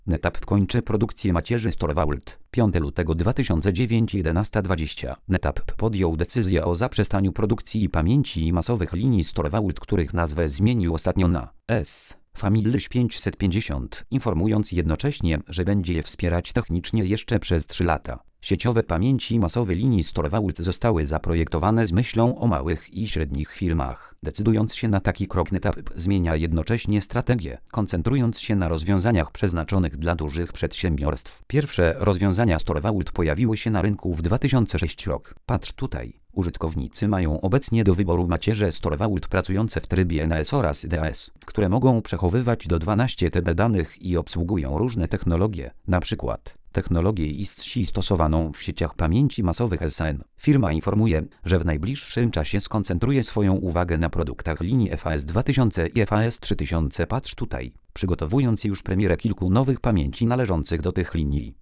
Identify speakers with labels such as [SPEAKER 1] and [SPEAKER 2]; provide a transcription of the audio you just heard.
[SPEAKER 1] NetApp kończy produkcję macierzy StoreVault. 5 lutego 2009 11:20. NetApp podjął decyzję o zaprzestaniu produkcji pamięci masowych linii StoreVault, których nazwę zmienił ostatnio na Family 550, informując jednocześnie, że będzie je wspierać technicznie jeszcze przez 3 lata. Sieciowe pamięci masowe linii StoreVault zostały zaprojektowane z myślą o małych i średnich firmach. Decydując się na taki krok, NetApp zmienia jednocześnie strategię, koncentrując się na rozwiązaniach przeznaczonych dla dużych przedsiębiorstw. Pierwsze rozwiązania StoreVault pojawiły się na rynku w 2006 rok. Patrz tutaj. Użytkownicy mają obecnie do wyboru macierze StoreVault pracujące w trybie NAS oraz DAS, które mogą przechowywać do 12 TB danych i obsługują różne technologie, np. technologię ISCSI stosowaną w sieciach pamięci masowych SN. Firma informuje, że w najbliższym czasie skoncentruje swoją uwagę na produktach linii FAS 2000 i FAS 3000. Patrz tutaj, przygotowując już premierę kilku nowych pamięci należących do tych linii.